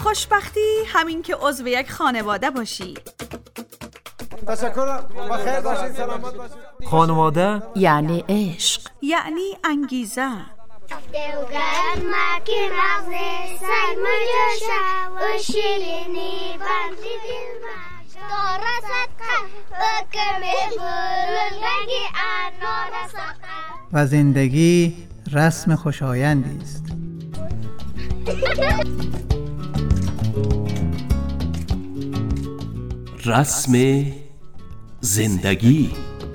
خوشبختی همین که عضو یک خانواده باشی. تشکر، بخیر باشید، سلامت باشید. خانواده یعنی عشق، یعنی انگیزه. دوگان مکی مغزه سر مجاشا و شیرینی بندی دل مجا رسد بکمی بلندگی آنو رسد و زندگی رسم خوشایندی است. رسم زندگی.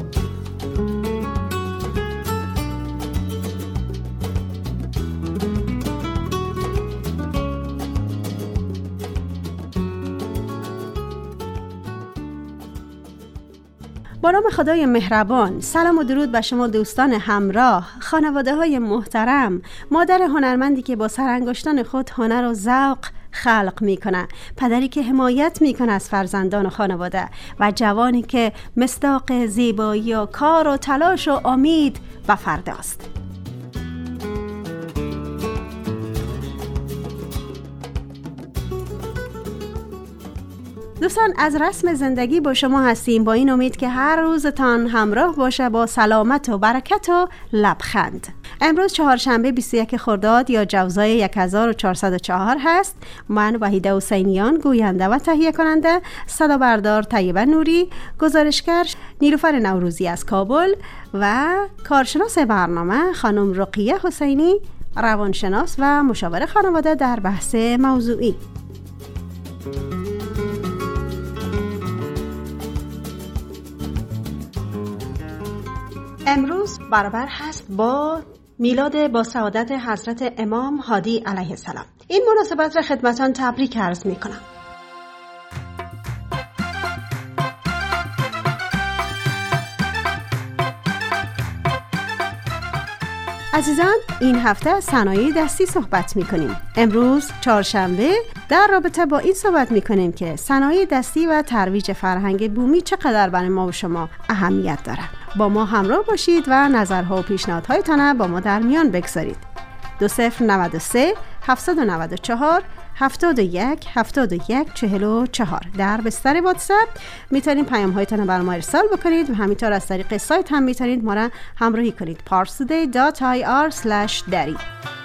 با نام خدای مهربان، سلام و درود به شما دوستان همراه، خانواده های محترم، مادر هنرمندی که با سرانگشتان خود هنر و ذوق خلق میکنه، پدری که حمایت میکنه از فرزندان و خانواده و جوانی که مصداق زیبایی و کار و تلاش و امید و فرداست. دوستان، از رسم زندگی با شما هستیم، با این امید که هر روزتان همراه باشه با سلامت و برکت و لبخند. امروز چهارشنبه 21 خرداد یا جوزای 1404 هست. من وحیده حسینیان، گوینده و تهیه کننده، صدا بردار طیبه نوری، گزارشگر نیلوفر نوروزی از کابل و کارشناس برنامه خانم رقیه حسینی، روانشناس و مشاور خانواده در بحث موضوعی. امروز برابر هست با میلاد با سعادت حضرت امام هادی علیه السلام. این مناسبت را خدمتان تبریک عرض می کنم. عزیزان، این هفته از صنایع دستی صحبت می کنیم. امروز چهارشنبه در رابطه با این صحبت می کنیم که صنایع دستی و ترویج فرهنگ بومی چقدر برای ما و شما اهمیت دارد. با ما همراه باشید و نظرها و پیشنهادهایتان با ما در میان بگذارید. 2093 794 71 71 44 در بستر واتساپ میتونید پیام هایتان برای ما ارسال بکنید و همینطور از طریق سایت هم میتونید ما را همراهی کنید parstoday.ir/dari.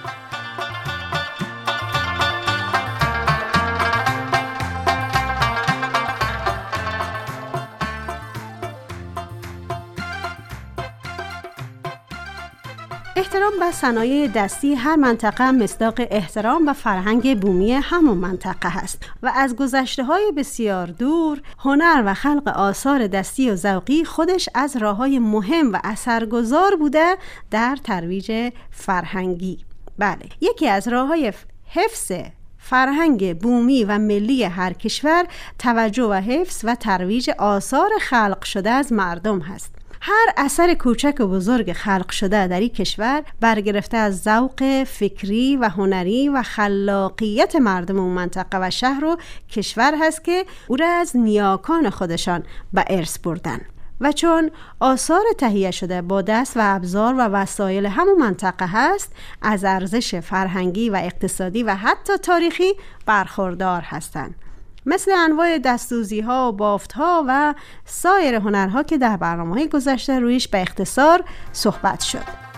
احترام به صنایع دستی هر منطقه مصداق احترام و فرهنگ بومی همون منطقه هست و از گذشته‌های بسیار دور هنر و خلق آثار دستی و ذوقی خودش از راه‌های مهم و اثرگذار بوده در ترویج فرهنگی. بله، یکی از راه‌های حفظ فرهنگ بومی و ملی هر کشور توجه و حفظ و ترویج آثار خلق شده از مردم هست. هر اثر کوچک و بزرگ خلق شده در این کشور برگرفته از ذوق فکری و هنری و خلاقیت مردم اون منطقه و شهر و کشور هست که او را از نیاکان خودشان به ارث بردن و چون آثار تهیه شده با دست و ابزار و وسایل همون منطقه هست، از ارزش فرهنگی و اقتصادی و حتی تاریخی برخوردار هستند، مثل انواع دستوزی‌ها و بافت‌ها و سایر هنرها که در برنامه‌های گذشته رویش به اختصار صحبت شد.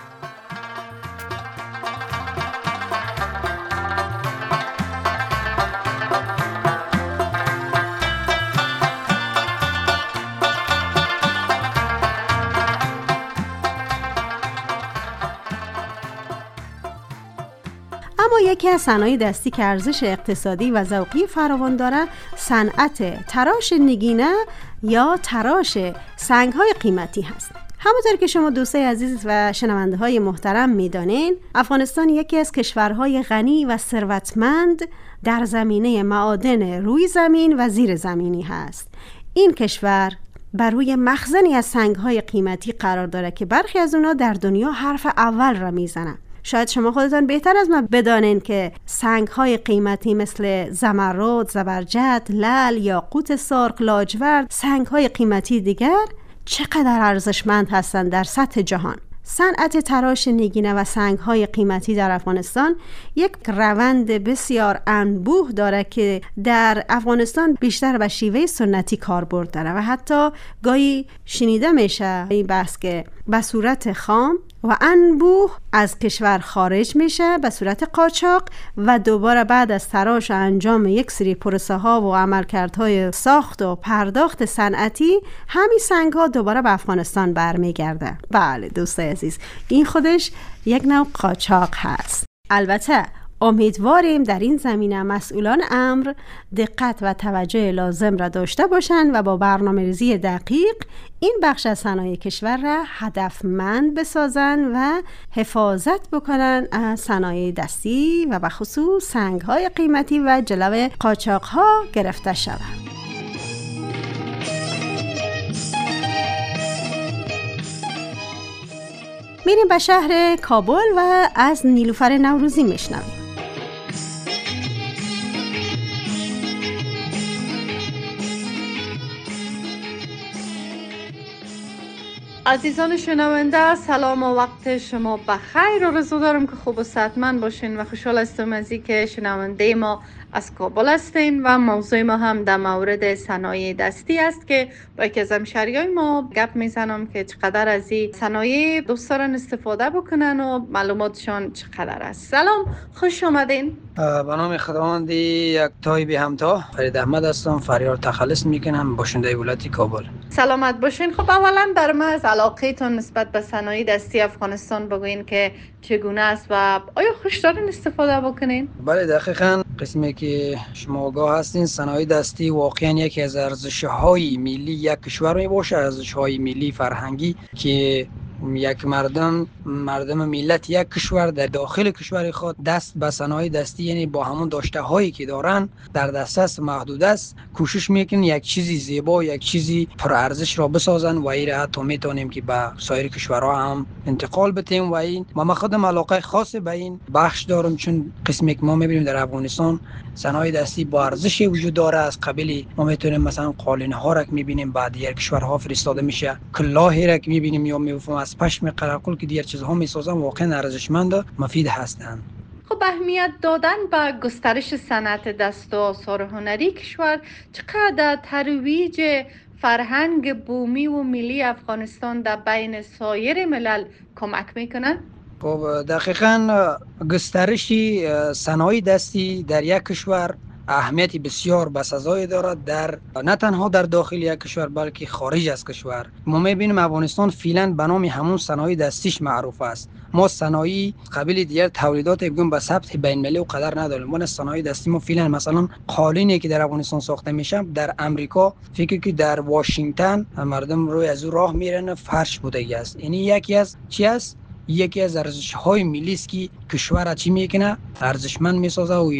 اما یکی از صنایع دستی که ارزش اقتصادی و ذوقی فراوان داره صنعت تراش نگینه یا تراش سنگ‌های قیمتی هست. همونطور که شما دوستای عزیز و شنونده‌های محترم می‌دانین، افغانستان یکی از کشورهای غنی و ثروتمند در زمینه معادن روی زمین و زیر زمینی هست. این کشور بر روی مخزنی از سنگ‌های قیمتی قرار داره که برخی از اونها در دنیا حرف اول را میزنن. شاید شما خودتان بهتر از من بدانین که سنگ‌های قیمتی مثل زمرد، زبرجد، لعل، یاقوت سرخ، لاجورد، سنگ‌های قیمتی دیگر چقدر ارزشمند هستند در سطح جهان. صنعت تراش نگینه و سنگ‌های قیمتی در افغانستان یک روند بسیار انبوه داره که در افغانستان بیشتر به شیوه سنتی کاربرد داره و حتی گاهی شنیده میشه این بحث که به صورت خام و انبوه از کشور خارج میشه به صورت قاچاق و دوباره بعد از تراش و انجام یک سری پروسه ها و عملکردهای ساخت و پرداخت صنعتی همین سنگ ها دوباره به افغانستان برمیگرده. بله دوستای عزیز، این خودش یک نوع قاچاق هست. البته امیدواریم در این زمینه مسئولان امر دقت و توجه لازم را داشته باشند و با برنامه‌ریزی دقیق این بخش از صنایع کشور را هدفمند بسازند و حفاظت بکنند از صنایع دستی و به خصوص سنگ‌های قیمتی و جلو قاچاق‌ها گرفته شود. میریم به شهر کابل و از نیلوفر نوروزی میشنویم. عزیزان شنونده، سلام و وقت شما بخیر. آرزو دارم که خوب و صحتمند باشین و خوشحال هستم از اینکه شنونده ما از کابل هستین و موضوع ما هم در مورد صنایع دستی است که با یکی از همشهریای ما گپ میزنم که چقدر از این صنایع دوست دارن استفاده بکنن و معلوماتشان چقدر است. سلام، خوش آمدین. به نام خداوند یک تایبی همتا، فرید احمد هستم، فریار تخلص میکنم، باشنده ولایت کابل. سلامت باشین. خب اولا بر ما از علاقهتون نسبت به صنایع دستی افغانستان بگوین که چگونه است و آیا خوش دارین استفاده بکنین؟ بله دقیقاً قسمی که شما آگاه هستین، صنایع دستی واقعا یکی از ارزش‌های ملی یک کشور می باشه، ارزش‌های ملی فرهنگی که یک مردم ملت یک کشور در داخل کشور خود دست به صنایع دستی، یعنی با همون داشته هایی که دارن در دسترس محدود است، کوشش میکنن یک چیزی زیبا، یک چیزی پر ارزش را بسازن و این را حتی میتونیم که به سایر کشورها هم انتقال بدیم. و این ما خودم علاقه خاص به این بخش دارم، چون قسمی که ما میبینیم در افغانستان صنایع دستی با ارزش وجود داره. از قبیل ما میتونیم مثلا قالین ها را که میبینیم بعد دیگر کشورها فرستاده میشه، کلاهی را که میبینیم یا میفهمیم از پشم قراقل که دیگر چیزها میسازن، واقعا ارزشمند و مفید هستند. خب اهمیت دادن به گسترش صنعت دست و آثار هنری کشور چقدر ترویج فرهنگ بومی و ملی افغانستان در بین سایر ملل کمک میکنن؟ خب دقیقاً گسترش صنایع دستی در یک کشور اهمیتی بسیار بسزایی دارد، در نه تنها در داخل یک کشور بلکه خارج از کشور. ما میبینیم افغانستان فعلا به نام همون صنایع دستیش معروف است. ما صنایع قبیل دیگر تولیدات بگیم به ثبت بین المللی و قدر نداریم. ما صنایع دستی ما فعلا مثلا قالینی که در افغانستان ساخته میشه در امریکا، فکر که در واشنگتن مردم روی از او راه میرن، فرش بوده است. یعنی یکی از چی است؟ یکی از ارزش‌های ملی است که کشور چی میکنه؟ ارزشمند میسازه و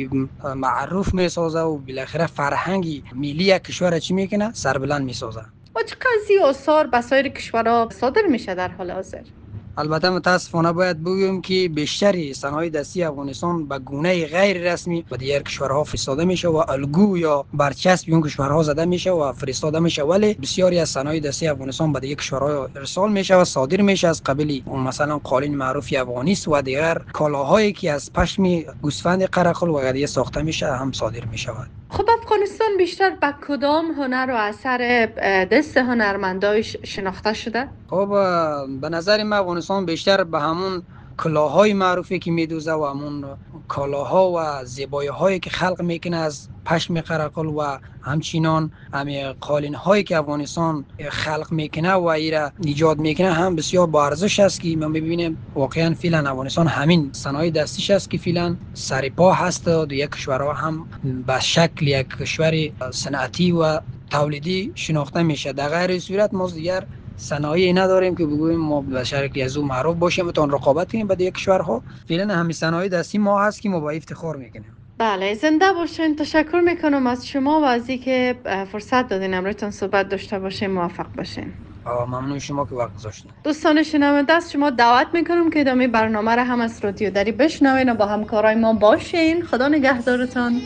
معروف میسازه و بالاخره فرهنگی ملی کشور چی میکنه؟ سربلند میسازه. و چه قضیه آثار به سایر کشورها صادر میشه در حال حاضر؟ البته متاسفانه باید بگویم که بیشتری صنایع دستی افغانستان به گونه غیر رسمی به دیگر کشورها فرستاده میشه و الگو یا برچسب اون کشورها زده میشه و فرستاده میشه، ولی بسیاری از صنایع دستی افغانستان به دیگر کشورها ارسال میشه و صادر میشه. از قبیل مثلا قالین معروف افغانی است و دیگر کالاهایی که از پشم گوسفند قرقل و غیره ساخته میشه هم صادر میشود. خب افغانستان بیشتر به کدام هنر و اثر دست هنرمندای شناخته شده؟ خب به نظر من افغانستان بیشتر به همون کلاه‌های معروفی که میدوزه و همون کالاها و زیبایی‌هایی که خلق میکنه از پشم قرقل و همچنان همین قالین‌هایی که افغانستان خلق میکنه و ایرا ایجاد میکنه هم بسیار با ارزش است که ما میبینیم واقعا فعلا افغانستان همین صنایع دستیش است که فعلا سرپا هست و یک کشورها هم به شکل یک کشور صنعتی و تولیدی شناخته میشه. در غیر صورت ما دیگر صنایعی نداریم که بگوییم ما به شکلی از او معروف باشیم و تون رقابت کنیم با دیگر کشورها. فعلا همین صنایع دستی ما هست که ما با افتخار میکنیم. بله، زنده باشین. تشکر میکنم از شما و از اینکه فرصت دادین امروز صحبت داشته باشیم. موفق باشین. ممنون شما که وقت گذاشتین. دوستان شنونده از شما دعوت میکنم که ادامه برنامه را هم از رادیو دری بشنوین و با همکارای ما باشین. خدا نگهدارتان.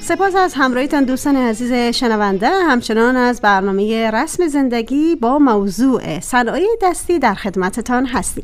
سپاس از همراهیتان دوستان عزیز شنونده. همچنان از برنامه رسم زندگی با موضوع صنایع دستی در خدمتتان هستیم.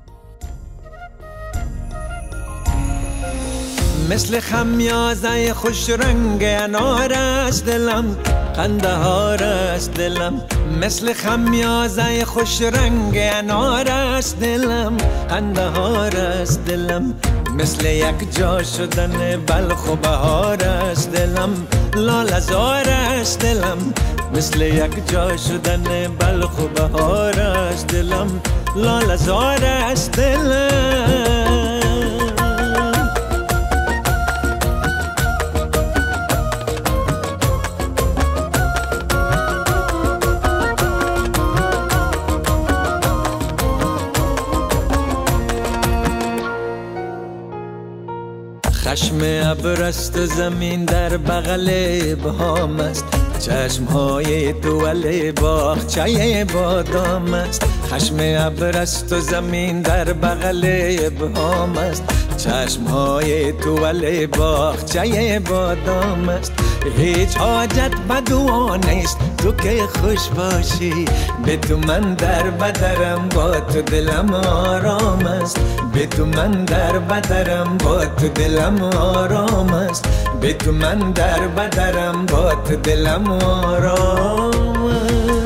مثل خمیازه خوش رنگ انار است دلم، قندهار است دلم. مثل خمیازه خوش رنگ انار است دلم، قندهار است دلم. مثل یک جا شدن بلخ و بهار است دلم، لاله‌زار است دلم. مثل یک جا شدن بلخ و بهار است دلم، لاله‌زار است دلم. چشم ابر است و زمین در بغل ابهام است، چشمهای دول باغچه بادام است. خشم ابر است و زمین در بغل ابهام است، چشمهای دول باغچه بادام است. هیچ حاجت به دعا نیست تو که خوش باشی، به تو من در بدرم با تو دلم آرام است. به تو من در بدرم با تو دلم آرام است. به تو من در بدرم با تو دلم آرام است.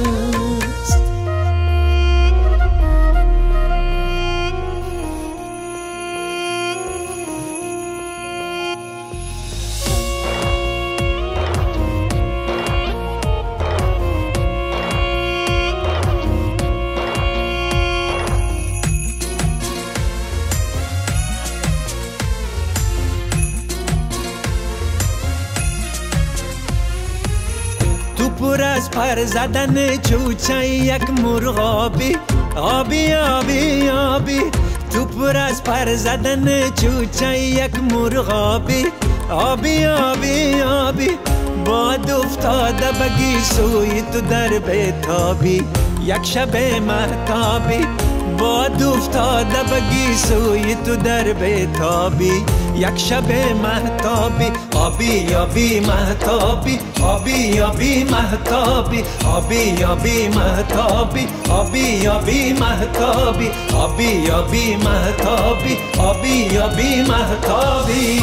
پر از پر زدن چوچه یک مرغابی، آبی آبی آبی. تو پر از پر زدن چوچه یک مرغابی، آبی آبی آبی. باد افتاده بگی سوی تو در بیتابی، یک شب مهتابی. باد افتاده بگی سوی تو در بیتابی، یک شب مهتابی. آبی آبی مهتابی، آبی آبی مهتابی، آبی آبی مهتابی، آبی آبی مهتابی، آبی آبی مهتابی، آبی آبی مهتابی.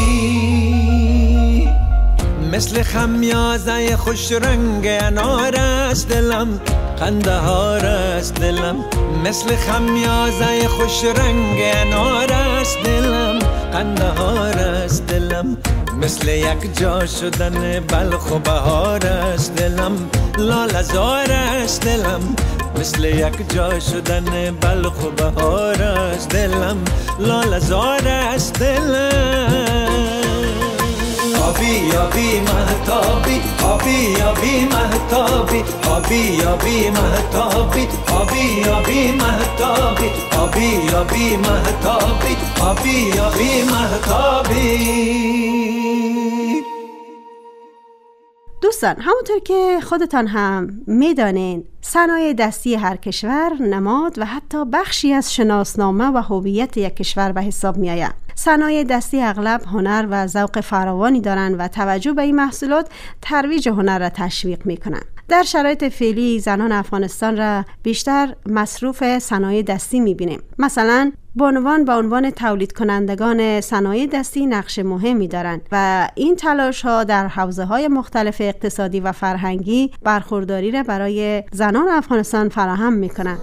مثل خمیازه خوش رنگ انار است دلم، قندهار است دلم. مثل خمیازه خوش رنگ انار است دلم، قندهار است دلم. مثل یک جا شدن بلخ و بهار است دلم، لاله‌زار است دلم. مثل یک جا شدن بلخ و بهار است دلم، لاله‌زار است دلم. آبی آبی مهتابی، آبی آبی مهتابی، آبی آبی مهتابی، آبی آبی مهتابی، آبی آبی مهتابی، آبی آبی مهتابی. دوستان، همونطور که خودتان هم میدانین صنایع دستی هر کشور نماد و حتی بخشی از شناسنامه و هویت یک کشور به حساب می آید. صنایع دستی اغلب هنر و ذوق فراوانی دارند و توجه به این محصولات ترویج هنر را تشویق می کنند. در شرایط فعلی زنان افغانستان را بیشتر مصروف صنایع دستی می بینیم. مثلا بانوان به عنوان تولید کنندگان صنایع دستی نقش مهمی دارند و این تلاش ها در حوزه های مختلف اقتصادی و فرهنگی برخورداری را برای زنان افغانستان فراهم می کنند.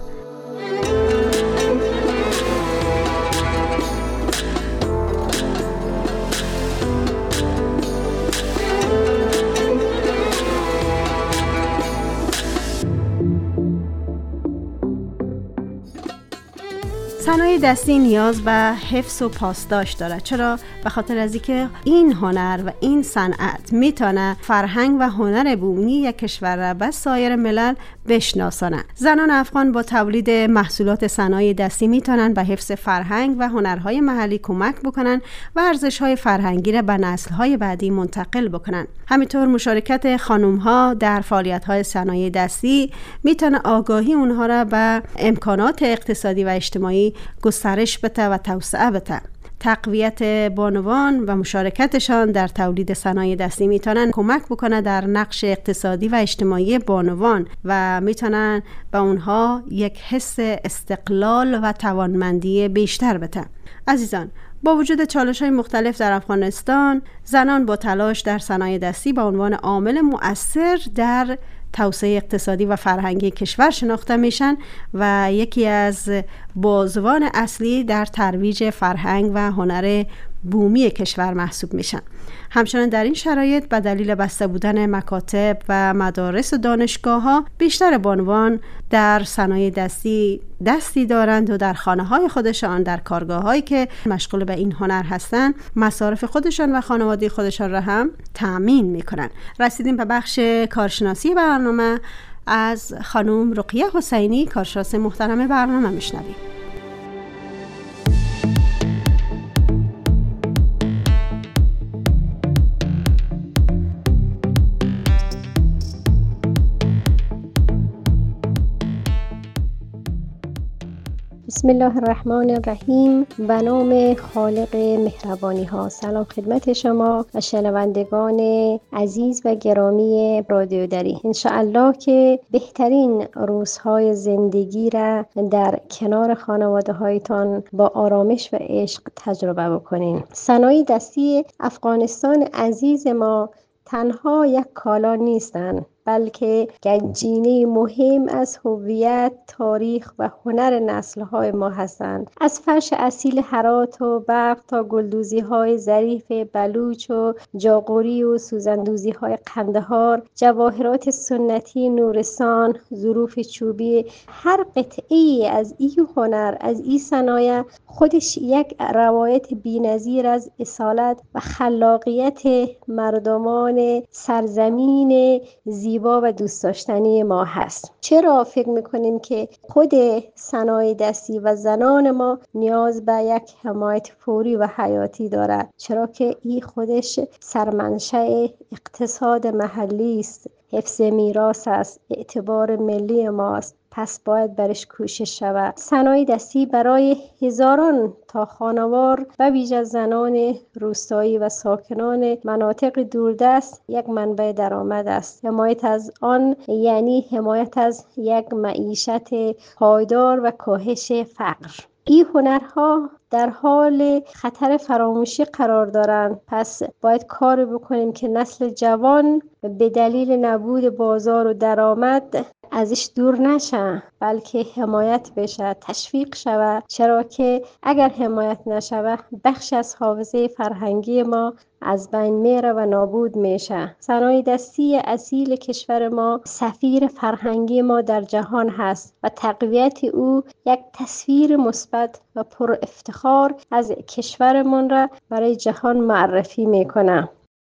صنایع دستی نیاز به حفظ و پاسداشت دارد. چرا؟ به خاطر از اینکه این هنر و این صنعت میتونه فرهنگ و هنر بومی یک کشور را به سایر ملل بشناسانه. زنان افغان با تولید محصولات صنایع دستی میتونن به حفظ فرهنگ و هنرهای محلی کمک بکنن و ارزش‌های فرهنگی را به نسل‌های بعدی منتقل بکنن. همینطور مشارکت خانم‌ها در فعالیت‌های صنایع دستی میتونه آگاهی اونها را به امکانات اقتصادی و اجتماعی گسترش بده و توسعه بده. تقویت بانوان و مشارکتشان در تولید صنایع دستی میتونن کمک بکنه در نقش اقتصادی و اجتماعی بانوان و میتونن به اونها یک حس استقلال و توانمندی بیشتر بده. عزیزان، با وجود چالش‌های مختلف در افغانستان، زنان با تلاش در صنایع دستی به عنوان عامل مؤثر در توسعه اقتصادی و فرهنگی کشور شناخته میشن و یکی از بازوان اصلی در ترویج فرهنگ و هنر بومی کشور محسوب میشن. همچنان در این شرایط به دلیل بسته بودن مکاتب و مدارس و دانشگاه‌ها، بیشتر بانوان در صنایع دستی دارند و در خانه‌های خودشان، در کارگاه‌هایی که مشغول به این هنر هستند، مصارف خودشان و خانواده خودشان را هم تأمین میکنن. رسیدیم به بخش کارشناسی برنامه. از خانم رقیه حسینی، کارشناس محترم برنامه، میشنویم. بسم الله الرحمن الرحیم. به نام خالق مهربانی ها. سلام خدمت شما و شنوندگان عزیز و گرامی رادیو دری. انشاءالله که بهترین روزهای زندگی را در کنار خانواده هایتان با آرامش و عشق تجربه بکنین. صنایع دستی افغانستان عزیز ما تنها یک کالا نیستند، بلکه گنجینه مهم از هویت، تاریخ و هنر نسل‌های ما هستند. از فرش اصیل هرات و برق تا گلدوزی‌های ظریف بلوچ و جاغوری و سوزندوزی‌های قندهار، جواهرات سنتی نورستان، ظروف چوبی، هر قطعه‌ای از این هنر، از این صنایع خودش یک روایت بی‌نظیر از اصالت و خلاقیت مردمان سرزمین زیبا و دوست داشتنی ما هست. چرا فکر میکنیم که خود صنایع دستی و زنان ما نیاز به یک حمایت فوری و حیاتی دارد؟ چرا که این خودش سرمنشأ اقتصاد محلی است، حفظ میراث است، اعتبار ملی ماست، پس باید برش کوشش شود. صنایع دستی برای هزاران تا خانوار و ویژه زنان روستایی و ساکنان مناطق دوردست یک منبع درآمد است. حمایت از آن یعنی حمایت از یک معیشت پایدار و کاهش فقر. این هنرها در حال خطر فراموشی قرار دارند، پس باید کار بکنیم که نسل جوان به دلیل نبود بازار و درآمد ازش دور نشه، بلکه حمایت بشه، تشویق شود. چرا که اگر حمایت نشود بخش از حافظه فرهنگی ما از بین میره و نابود میشه. صنایع دستی اصیل کشور ما سفیر فرهنگی ما در جهان هست و تقویت او یک تصویر مثبت و پر افتخار از کشورمان را برای جهان معرفی میکنه.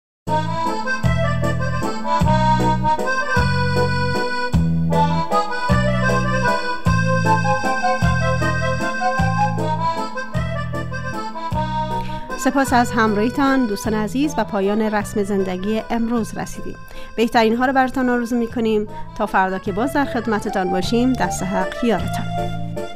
سپاس از همراهیتان دوستان عزیز. و پایان رسم زندگی امروز رسیدیم. بهترین ها رو براتون آرزو میکنیم تا فردا که باز در خدمتتان باشیم. دست حق یارتان.